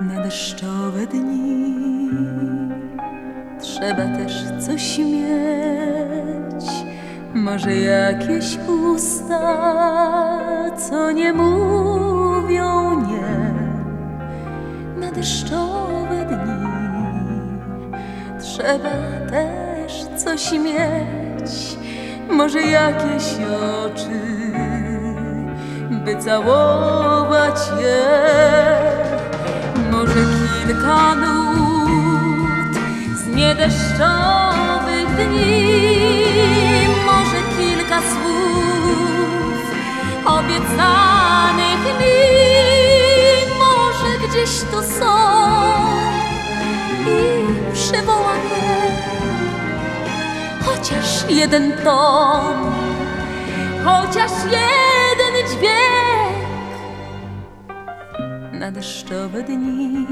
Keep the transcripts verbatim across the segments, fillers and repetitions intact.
Na deszczowe dni trzeba też coś mieć, może jakieś usta, co nie mówią nie. Na deszczowe dni trzeba też coś mieć, może jakieś oczy, by całować je. Może kilka nut z niedeszczowych dni, może kilka słów obiecanych mi, może gdzieś tu są i przywołam je. Chociaż jeden ton, chociaż jeden dźwięk. Na deszczowe dni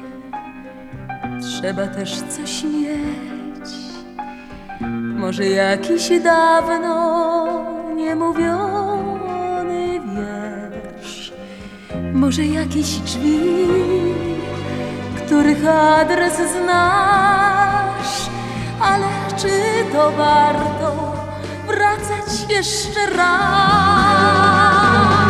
trzeba też coś mieć, może jakiś dawno niemówiony wiersz, może jakieś drzwi, których adres znasz. Ale czy to warto wracać jeszcze raz?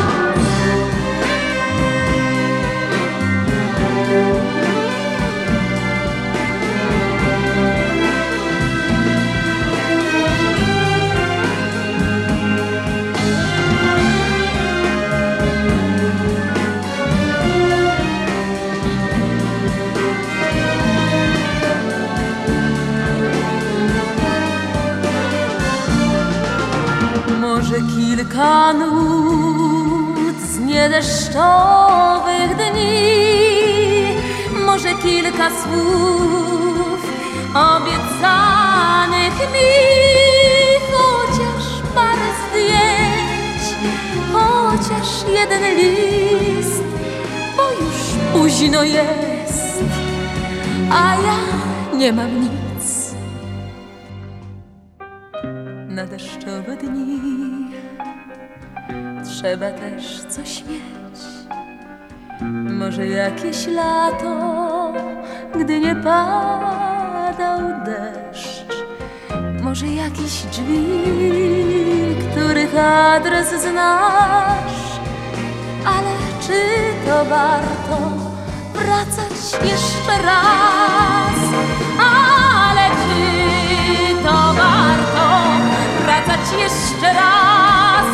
Może kilka nut z niedeszczowych dni, może kilka słów obiecanych mi, chociaż parę zdjęć, chociaż jeden list, bo już późno jest, a ja nie mam nic. Na deszczowe dni trzeba też coś mieć, może jakieś lato, gdy nie padał deszcz, może jakieś drzwi, których adres znasz. Ale czy to warto wracać jeszcze raz? Ale czy to warto wracać jeszcze raz?